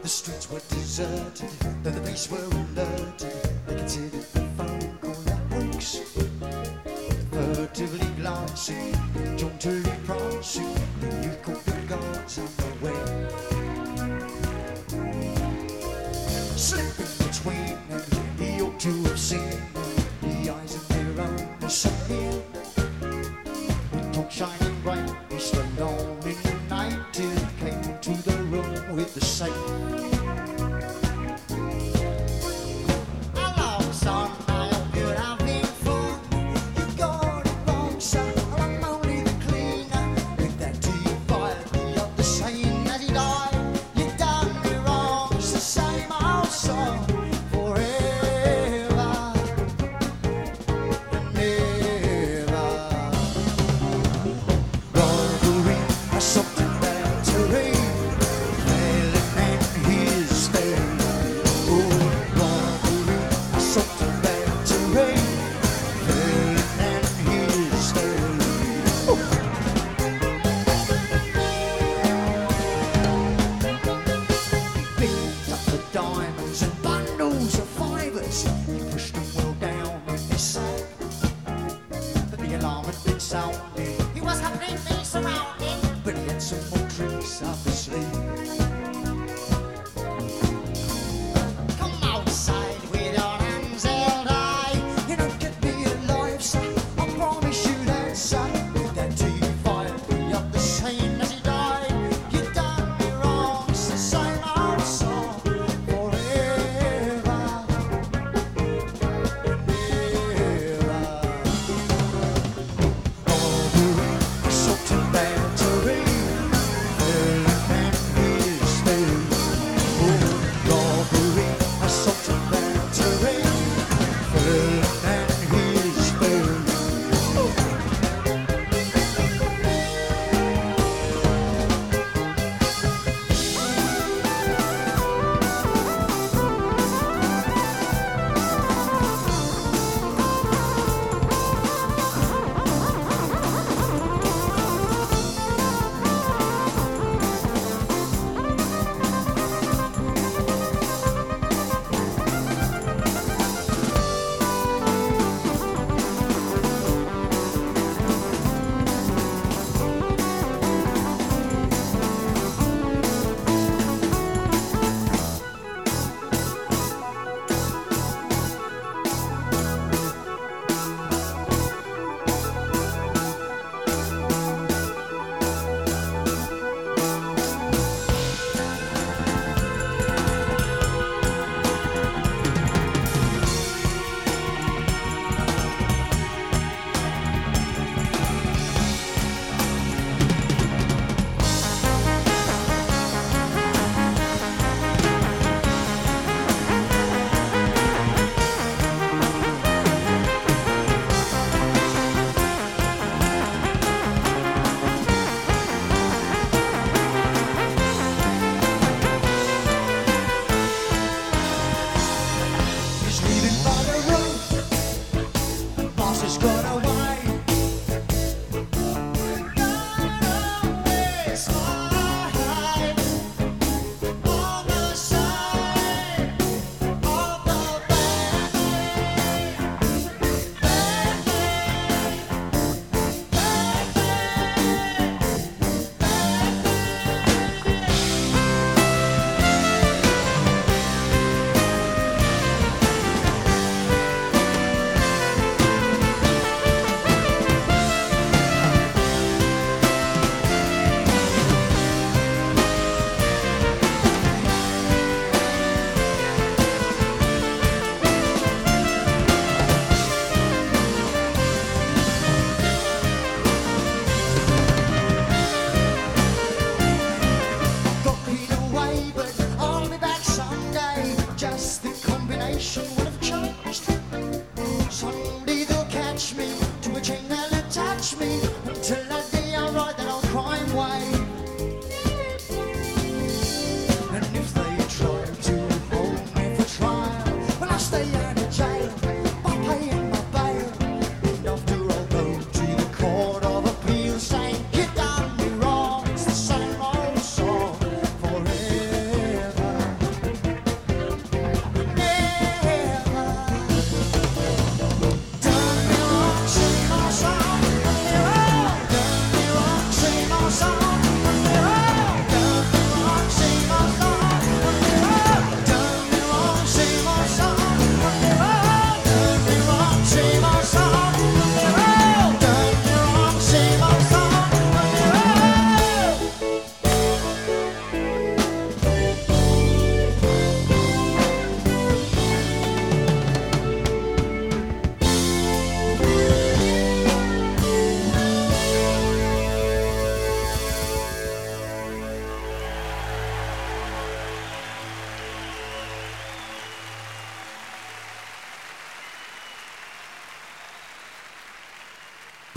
streets were deserted, though the police were alerted. They considered the phone call a hoax, furtively glancing, jauntily prancing. The youth caught the guards on the way, slipping between them. He ought to have seen the eyes of their own disappear. The torch shining bright, he stood alone in the night till he came into the room with the safe. Hello, son, I hope you're having fun. You got it wrong, son, I'm only the cleaner. With that divided, the other saying that he died. You done me wrong, it's the same old song. Forever and ever. Robbery, assault and battery, felon and his fate. Oh, robbery, assault and battery, felon and his fate. He picked up the diamonds and bundles of fivers. He pushed them